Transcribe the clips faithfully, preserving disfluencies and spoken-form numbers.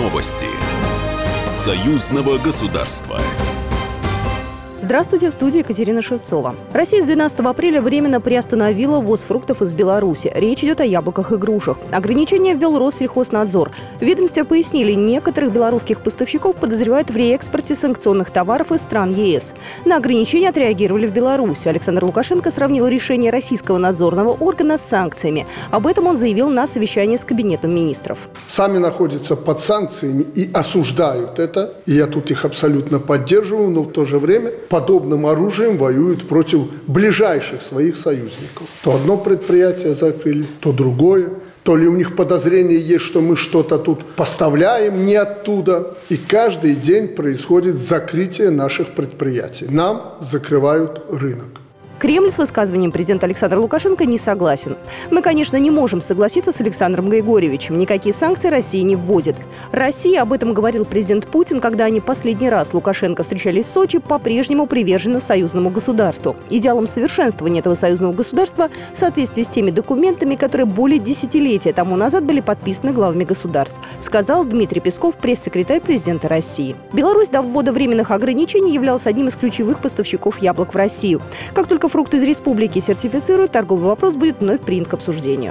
Новости союзного государства. Здравствуйте, в студии Екатерина Шевцова. Россия с двенадцатого апреля временно приостановила ввоз фруктов из Беларуси. Речь идет о яблоках и грушах. Ограничения ввел Россельхознадзор. В ведомстве пояснили, некоторых белорусских поставщиков подозревают в реэкспорте санкционных товаров из стран ЕС. На ограничения отреагировали в Беларуси. Александр Лукашенко сравнил решение российского надзорного органа с санкциями. Об этом он заявил на совещании с Кабинетом министров. Сами находятся под санкциями и осуждают это. И я тут их абсолютно поддерживаю, но в то же время подобным оружием воюют против ближайших своих союзников. То одно предприятие закрыли, то другое. То ли у них подозрение есть, что мы что-то тут поставляем не оттуда. И каждый день происходит закрытие наших предприятий. Нам закрывают рынок. Кремль с высказыванием президента Александра Лукашенко не согласен. Мы, конечно, не можем согласиться с Александром Григорьевичем. Никакие санкции Россия не вводит. Россия, об этом говорил президент Путин, когда они последний раз с Лукашенко встречались в Сочи, по-прежнему привержена союзному государству. Идеалом совершенствования этого союзного государства в соответствии с теми документами, которые более десятилетия тому назад были подписаны главами государств, сказал Дмитрий Песков, пресс-секретарь президента России. Беларусь до ввода временных ограничений являлась одним из ключевых поставщиков яблок в Россию. Как только фрукты из республики сертифицируют, торговый вопрос будет вновь принят к обсуждению.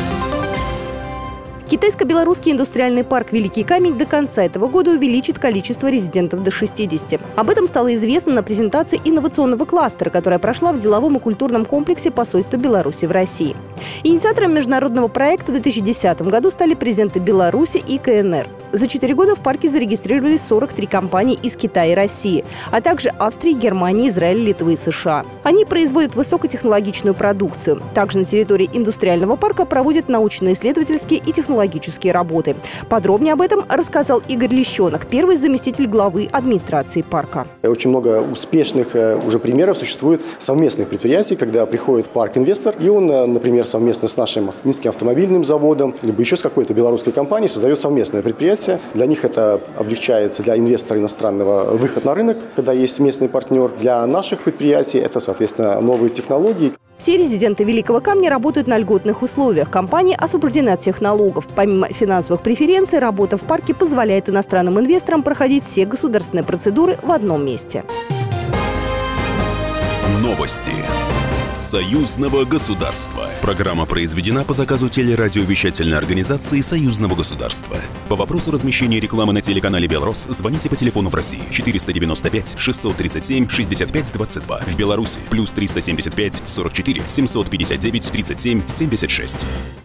Китайско-белорусский индустриальный парк «Великий камень» до конца этого года увеличит количество резидентов до шестидесяти. Об этом стало известно на презентации инновационного кластера, которая прошла в деловом и культурном комплексе посольства Беларуси в России. Инициатором международного проекта в две тысячи десятом году стали президенты Беларуси и КНР. За четыре года в парке зарегистрировались сорок три компании из Китая и России, а также Австрии, Германии, Израиля, Литвы и США. Они производят высокотехнологичную продукцию. Также на территории индустриального парка проводят научно-исследовательские и технологические работы. Подробнее об этом рассказал Игорь Лещенок, первый заместитель главы администрации парка. Очень много успешных уже примеров существует совместных предприятий, когда приходит в парк инвестор, и он, например, совместно с нашим Минским автомобильным заводом, либо еще с какой-то белорусской компанией создает совместное предприятие. Для них это облегчается, для инвестора иностранного, выход на рынок, когда есть местный партнер. Для наших предприятий это, соответственно, новые технологии. Все резиденты Великого камня работают на льготных условиях. Компании освобождены от всех налогов. Помимо финансовых преференций, работа в парке позволяет иностранным инвесторам проходить все государственные процедуры в одном месте. Новости союзного государства. Программа произведена по заказу телерадиовещательной организации союзного государства. По вопросу размещения рекламы на телеканале «Белрос» звоните по телефону в России четыреста девяносто пять шестьсот тридцать семь шестьдесят пять двадцать два. В Беларуси плюс триста семьдесят пять сорок четыре семьсот пятьдесят девять тридцать семь семьдесят шесть.